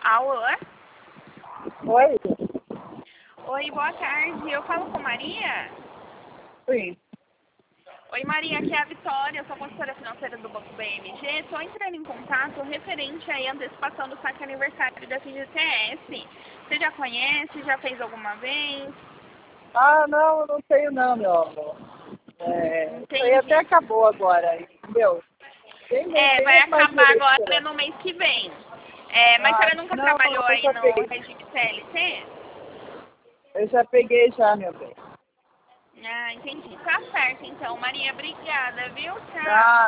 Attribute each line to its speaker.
Speaker 1: Alô?
Speaker 2: Oi?
Speaker 1: Oi, boa tarde. Eu falo com Maria?
Speaker 2: Sim.
Speaker 1: Oi, Maria, aqui é a Vitória, eu sou consultora financeira do Banco BMG. Estou entrando em contato referente aí à antecipação do saque aniversário da FGTS. Você já conhece? Já fez alguma vez?
Speaker 2: Ah, não, eu não tenho não, meu amor. Isso aí até
Speaker 1: Entendi.
Speaker 2: acabou agora, entendeu? Nem
Speaker 1: Vai
Speaker 2: tenho mais
Speaker 1: acabar
Speaker 2: direito de
Speaker 1: agora
Speaker 2: tirar.
Speaker 1: no mês que vem. Mas a
Speaker 2: Ah,
Speaker 1: senhora nunca
Speaker 2: não,
Speaker 1: trabalhou
Speaker 2: eu
Speaker 1: aí
Speaker 2: já
Speaker 1: no
Speaker 2: peguei.
Speaker 1: regime CLT?
Speaker 2: Eu já peguei já, meu bem.
Speaker 1: Ah, entendi. Tá certo, então. Maria, obrigada, viu?
Speaker 2: Ah,
Speaker 1: Tchau.